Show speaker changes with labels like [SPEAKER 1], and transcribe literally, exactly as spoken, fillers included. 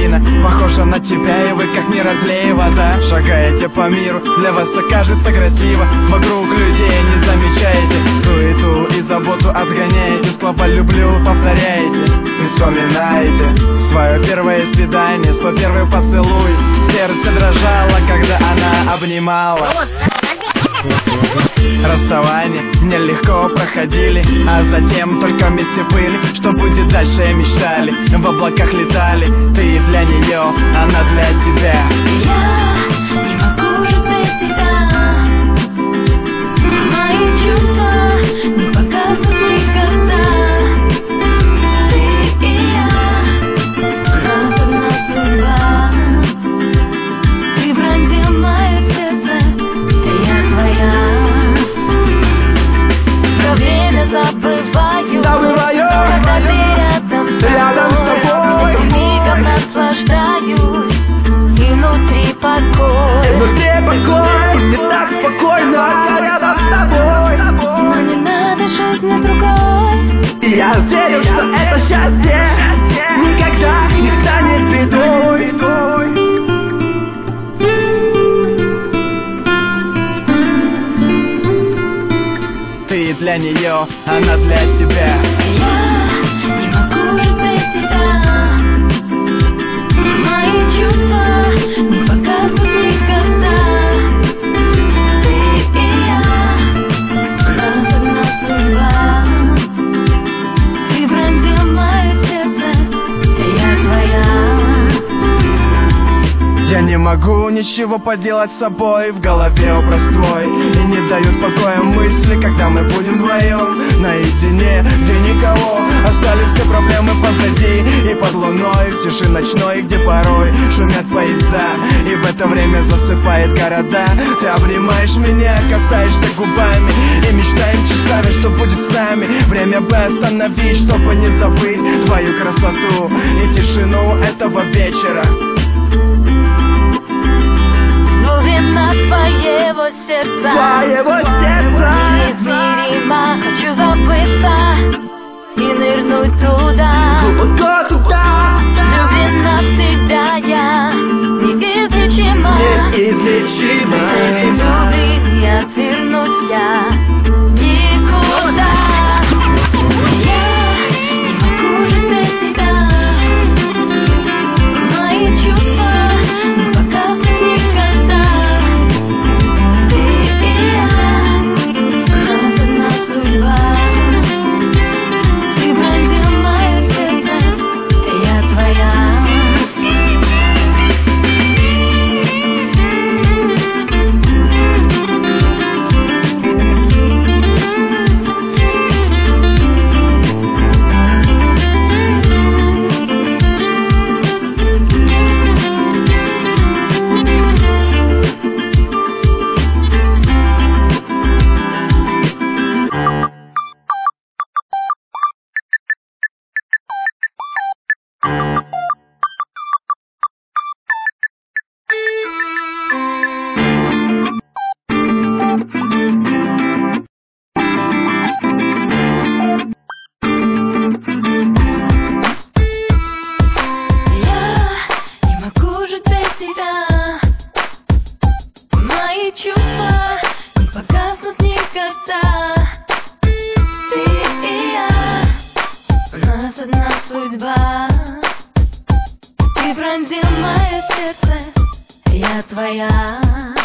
[SPEAKER 1] тайна похожа на тебя, и вы как не разлей вода. Шагаете по миру, для вас все кажется красиво. Вокруг людей не замечаете, суету и заботу отгоняете. Слова люблю повторяете и вспоминаете свое первое свидание, свой первый поцелуй. Сердце дрожало, когда она обнимала. Расставание нелегко проходили, а затем только вместе были. Что будет дальше, мечтали, в облаках летали. Ты для нее, она для тебя.
[SPEAKER 2] Я не могу жить без тебя. Мои чувства не погаснут никогда. Ты и я, нас одна судьба. Ты пронзил мое сердце, я твоя. Про время забываю,
[SPEAKER 1] Забываю,
[SPEAKER 2] когда ты рядом со
[SPEAKER 1] рядом с
[SPEAKER 2] мной.
[SPEAKER 1] тобой.
[SPEAKER 2] Этим мигом наслаждаюсь, и внутри покой.
[SPEAKER 1] И внутри покой, не так спокойно, я рядом с тобой.
[SPEAKER 2] Но не надо жить мне другой.
[SPEAKER 1] И я верю, что это счастье никогда не станет бедой. Ты для нее, она для тебя.
[SPEAKER 2] Я не могу жить без тебя. Мои чувства не погаснут никогда. Ты и я, нас одна судьба. Ты пронзил мое сердце, я твоя.
[SPEAKER 1] Я не могу ничего поделать с собой. В голове образ твой, и не дают покоя мысли, когда мы будем вдвоем наедине, где никого. Остались все проблемы позади, и под луной, в тиши ночной, где порой шумят поезда, и в это время засыпает города. Ты обнимаешь меня, касаешься губами, и мечтаем часами, что будет с нами. Время бы остановить, чтобы не забыть твою красоту и тишину этого вечера.
[SPEAKER 2] Глубина твоего сердца,
[SPEAKER 1] Твоего сердца
[SPEAKER 2] неизмеримо. Хочу забыться и нырнуть туда,
[SPEAKER 1] глубоко туда.
[SPEAKER 2] влюблена в тебя я, неизлечима.
[SPEAKER 1] Неизлечимо.
[SPEAKER 2] Люби, не отвернусь я никуда. Я не могу жить без тебя. Мои чувства не погаснут никогда. Ты и я, нас одна судьба. Ты пронзил мое сердце, я твоя. Судьба, ты пронзил мое сердце, я твоя.